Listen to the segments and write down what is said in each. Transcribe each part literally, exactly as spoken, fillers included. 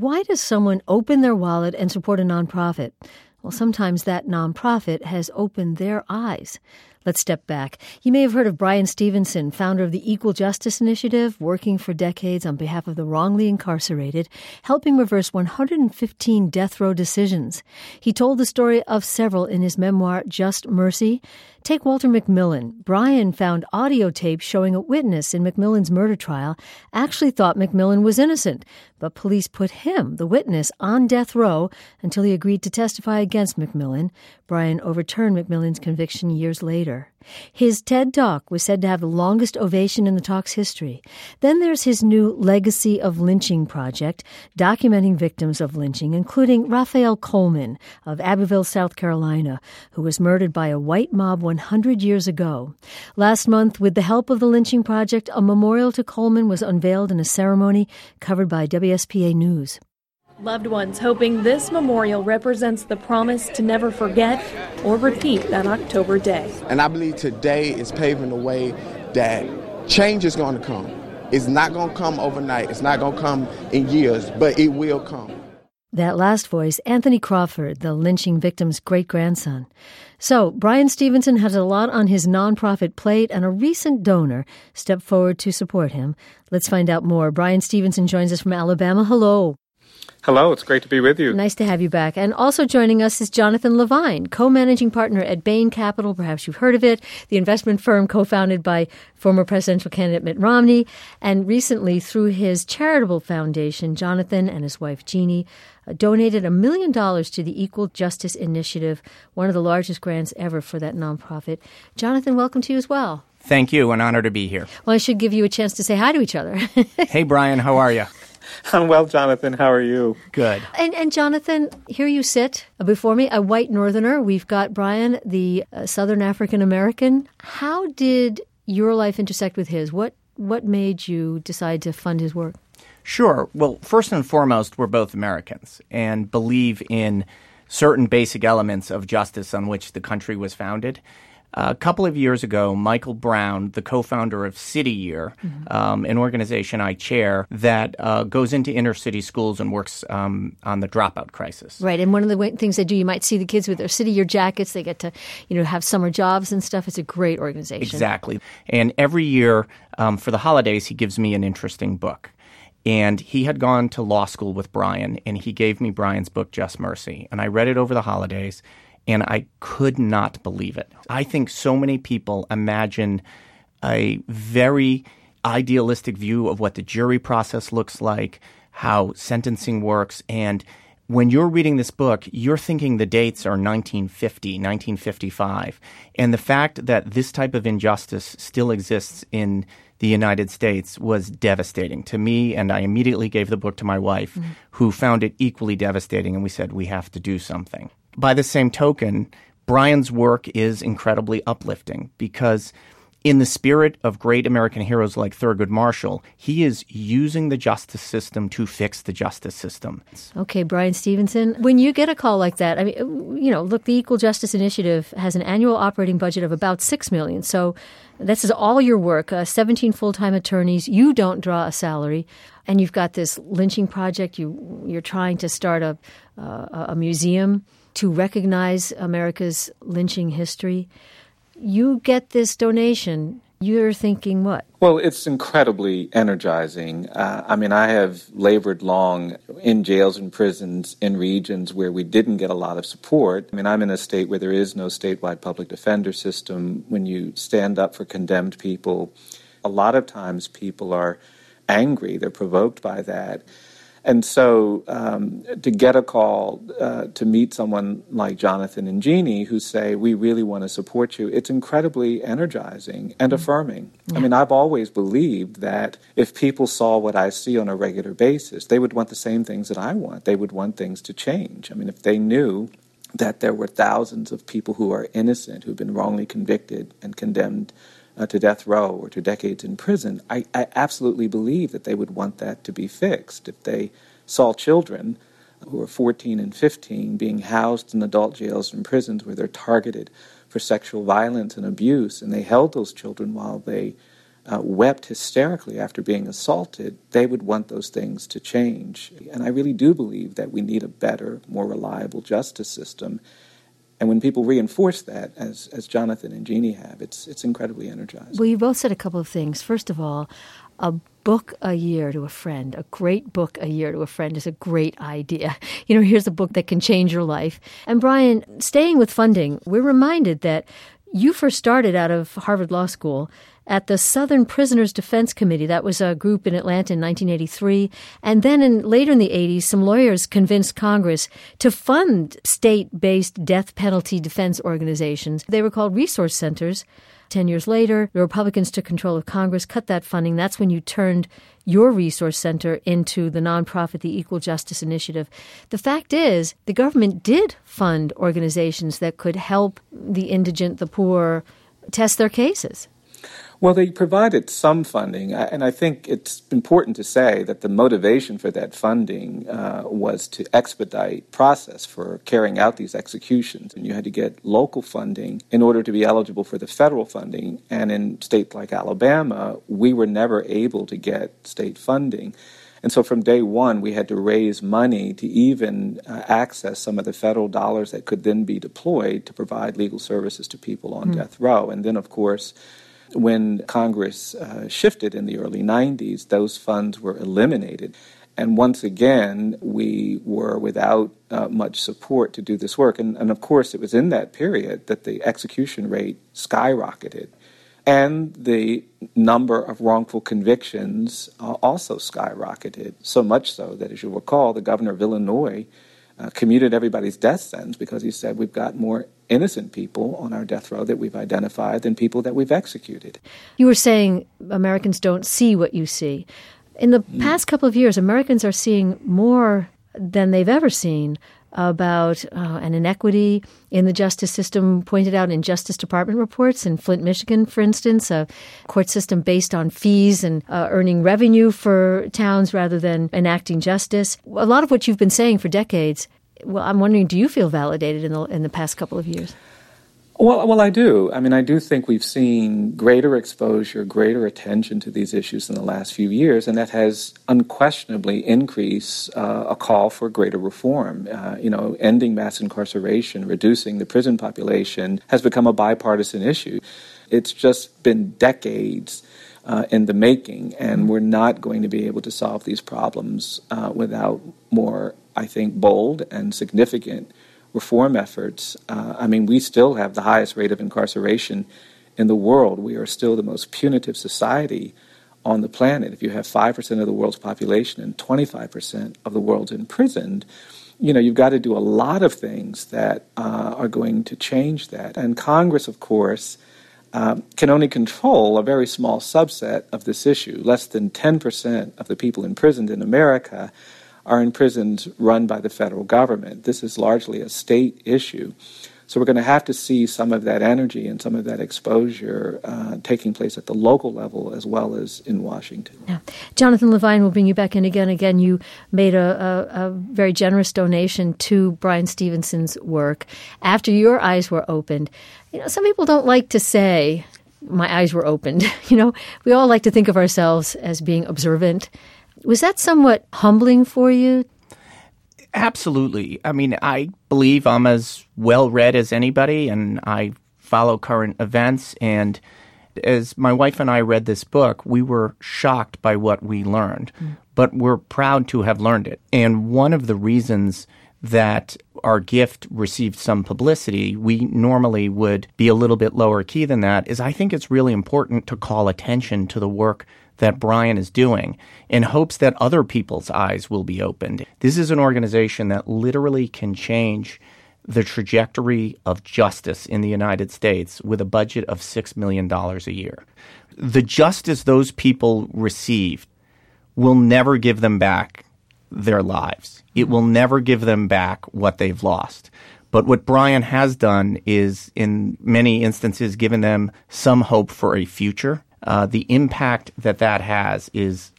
why does someone open their wallet and support a nonprofit? Well, sometimes that nonprofit has opened their eyes. Let's step back. You may have heard of Bryan Stevenson, founder of the Equal Justice Initiative, working for decades on behalf of the wrongly incarcerated, helping reverse one hundred fifteen death row decisions. He told the story of several in his memoir, Just Mercy. Take Walter McMillian. Bryan found audio tape showing a witness in McMillian's murder trial actually thought McMillian was innocent, but police put him, the witness, on death row until he agreed to testify against McMillian. Bryan overturned McMillian's conviction years later. His TED Talk was said to have the longest ovation in the talk's history. Then there's his new Legacy of Lynching project, documenting victims of lynching, including Raphael Coleman of Abbeville, South Carolina, who was murdered by a white mob one hundred years ago. Last month, with the help of the Lynching Project, a memorial to Coleman was unveiled in a ceremony covered by W S P A News. Loved ones hoping this memorial represents the promise to never forget or repeat that October day. And I believe today is paving the way that change is going to come. It's not going to come overnight. It's not going to come in years, but it will come. That last voice, Anthony Crawford, the lynching victim's great-grandson. So, Bryan Stevenson has a lot on his nonprofit plate, and a recent donor stepped forward to support him. Let's find out more. Bryan Stevenson joins us from Alabama. Hello. Hello, it's great to be with you. Nice to have you back. And also joining us is Jonathan Levine, co-managing partner at Bain Capital. Perhaps you've heard of it, the investment firm co-founded by former presidential candidate Mitt Romney. And recently, through his charitable foundation, Jonathan and his wife Jeannie uh, donated a million dollars to the Equal Justice Initiative, one of the largest grants ever for that nonprofit. Jonathan, welcome to you as well. Thank you. An honor to be here. Well, I should give you a chance to say hi to each other. Hey, Bryan, how are you? I'm well, Jonathan. How are you? Good. And, and Jonathan, here you sit before me, a white northerner. We've got Bryan, the uh, Southern African American. How did your life intersect with his? What what made you decide to fund his work? Sure. Well, first and foremost, we're both Americans and believe in certain basic elements of justice on which the country was founded. Uh, a couple of years ago, Michael Brown, the co-founder of City Year, mm-hmm. um, an organization I chair that uh, goes into inner city schools and works um, on the dropout crisis. Right, and one of the w- things they do, you might see the kids with their City Year jackets. They get to, you know, have summer jobs and stuff. It's a great organization. Exactly. And every year um, for the holidays, he gives me an interesting book. And he had gone to law school with Bryan, and he gave me Bryan's book, Just Mercy. And I read it over the holidays. And I could not believe it. I think so many people imagine a very idealistic view of what the jury process looks like, how sentencing works. And when you're reading this book, you're thinking the dates are nineteen fifty, nineteen fifty-five. And the fact that this type of injustice still exists in the United States was devastating to me. And I immediately gave the book to my wife, mm-hmm. who found it equally devastating. And we said, we have to do something. By the same token, Bryan's work is incredibly uplifting because in the spirit of great American heroes like Thurgood Marshall, he is using the justice system to fix the justice system. Okay, Bryan Stevenson, when you get a call like that, I mean, you know, look, the Equal Justice Initiative has an annual operating budget of about six million dollars. So this is all your work, uh, seventeen full-time attorneys. You don't draw a salary. And you've got this lynching project. You, you're trying to start a, uh, a museum to recognize America's lynching history. You get this donation, you're thinking what? Well, it's incredibly energizing. Uh, I mean, I have labored long in jails and prisons in regions where we didn't get a lot of support. I mean, I'm in a state where there is no statewide public defender system. When you stand up for condemned people, a lot of times people are angry, they're provoked by that. And so um, to get a call uh, to meet someone like Jonathan and Jeannie who say, we really want to support you, it's incredibly energizing and affirming. Yeah. I mean, I've always believed that if people saw what I see on a regular basis, they would want the same things that I want. They would want things to change. I mean, if they knew that there were thousands of people who are innocent, who've been wrongly convicted and condemned Uh, to death row or to decades in prison, I, I absolutely believe that they would want that to be fixed. If they saw children who are fourteen and fifteen being housed in adult jails and prisons where they're targeted for sexual violence and abuse, and they held those children while they uh, wept hysterically after being assaulted, they would want those things to change. And I really do believe that we need a better, more reliable justice system. And when people reinforce that, as as Jonathan and Jeannie have, it's it's incredibly energizing. Well, you both said a couple of things. First of all, a book a year to a friend, a great book a year to a friend is a great idea. You know, here's a book that can change your life. And Brian, staying with funding, we're reminded that you first started out of Harvard Law School at the Southern Prisoners Defense Committee. That was a group in Atlanta in nineteen eighty-three. And then in, later in the eighties, some lawyers convinced Congress to fund state-based death penalty defense organizations. They were called resource centers. Ten years later, the Republicans took control of Congress, cut that funding. That's when you turned your resource center into the nonprofit, the Equal Justice Initiative. The fact is, the government did fund organizations that could help the indigent, the poor, test their cases. Well, they provided some funding, and I think it's important to say that the motivation for that funding uh, was to expedite process for carrying out these executions. And you had to get local funding in order to be eligible for the federal funding. And in states like Alabama, we were never able to get state funding. And so from day one, we had to raise money to even uh, access some of the federal dollars that could then be deployed to provide legal services to people on mm. death row. And then, of course, when Congress uh, shifted in the early nineties, those funds were eliminated. And once again, we were without uh, much support to do this work. And, and of course, it was in that period that the execution rate skyrocketed. And the number of wrongful convictions uh, also skyrocketed, so much so that, as you'll recall, the governor of Illinois uh, commuted everybody's death sentence because he said we've got more innocent people on our death row that we've identified than people that we've executed. You were saying Americans don't see what you see. In the mm. past couple of years, Americans are seeing more than they've ever seen about uh, an inequity in the justice system pointed out in Justice Department reports. In Flint, Michigan, for instance, a court system based on fees and uh, earning revenue for towns rather than enacting justice. A lot of what you've been saying for decades, well, I'm wondering, do you feel validated in the in the past couple of years? Well, well, I do. I mean, I do think we've seen greater exposure, greater attention to these issues in the last few years, and that has unquestionably increased uh, a call for greater reform. Uh, you know, ending mass incarceration, reducing the prison population has become a bipartisan issue. It's just been decades uh, in the making, and we're not going to be able to solve these problems uh, without more, I think, bold and significant reform efforts. Uh, I mean, we still have the highest rate of incarceration in the world. We are still the most punitive society on the planet. If you have five percent of the world's population and twenty-five percent of the world's imprisoned, you know, you've got to do a lot of things that uh, are going to change that. And Congress, of course, uh, can only control a very small subset of this issue. Less than ten percent of the people imprisoned in America are in prisons run by the federal government. This is largely a state issue. So we're going to have to see some of that energy and some of that exposure uh, taking place at the local level as well as in Washington. Yeah. Jonathan Levine, will bring you back in again. Again, you made a, a, a very generous donation to Bryan Stevenson's work after your eyes were opened. You know, some people don't like to say, my eyes were opened. You know, we all like to think of ourselves as being observant. Was that somewhat humbling for you? Absolutely. I mean, I believe I'm as well-read as anybody, and I follow current events. And as my wife and I read this book, we were shocked by what we learned, mm. but we're proud to have learned it. And one of the reasons that our gift received some publicity, we normally would be a little bit lower key than that, is I think it's really important to call attention to the work that Brian is doing in hopes that other people's eyes will be opened. This is an organization that literally can change the trajectory of justice in the United States with a budget of six million dollars a year. The justice those people receive will never give them back their lives. It will never give them back what they've lost. But what Brian has done is, in many instances, given them some hope for a future. Uh, the impact that that has is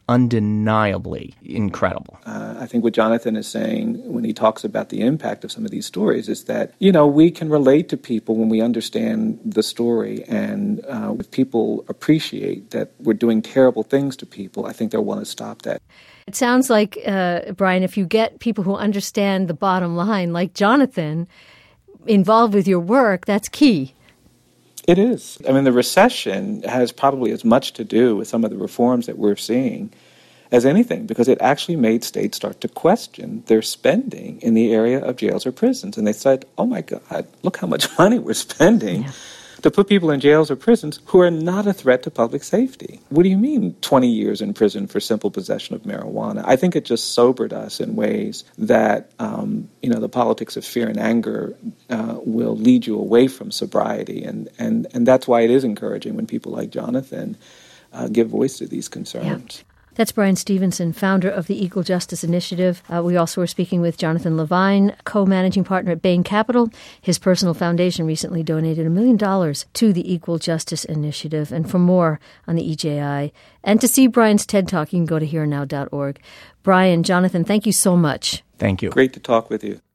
undeniably incredible. Uh, I think what Jonathan is saying when he talks about the impact of some of these stories is that, you know, we can relate to people when we understand the story. And uh, if people appreciate that we're doing terrible things to people, I think they'll want to stop that. It sounds like, uh, Brian, if you get people who understand the bottom line, like Jonathan, involved with your work, that's key. It is. I mean, the recession has probably as much to do with some of the reforms that we're seeing as anything, because it actually made states start to question their spending in the area of jails or prisons. And they said, oh, my God, look how much money we're spending yeah. to put people in jails or prisons who are not a threat to public safety. What do you mean twenty years in prison for simple possession of marijuana? I think it just sobered us in ways that, um, you know, the politics of fear and anger uh, will lead you away from sobriety. And, and, and that's why it is encouraging when people like Jonathan uh, give voice to these concerns. Yeah. That's Bryan Stevenson, founder of the Equal Justice Initiative. Uh, we also were speaking with Jonathan Levine, co-managing partner at Bain Capital. His personal foundation recently donated a million dollars to the Equal Justice Initiative. And for more on the E J I and to see Brian's TED Talk, you can go to here now dot org. Brian, Jonathan, thank you so much. Thank you. Great to talk with you.